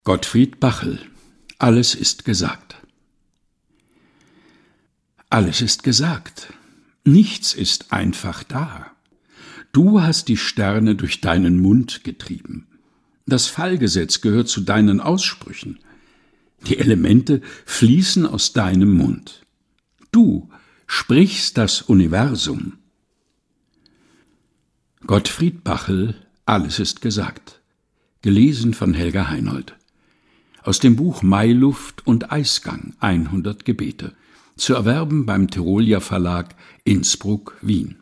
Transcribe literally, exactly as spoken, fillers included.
Gottfried Bachl. Alles ist gesagt. Alles ist gesagt. Nichts ist einfach da. Du hast die Sterne durch deinen Mund getrieben. Das Fallgesetz gehört zu deinen Aussprüchen. Die Elemente fließen aus deinem Mund. Du sprichst das Universum. Gottfried Bachl. Alles ist gesagt. Gelesen von Helga Heinold. Aus dem Buch Mailuft und Eisgang hundert Gebete. Zu erwerben beim Tyrolia Verlag, Innsbruck, Wien.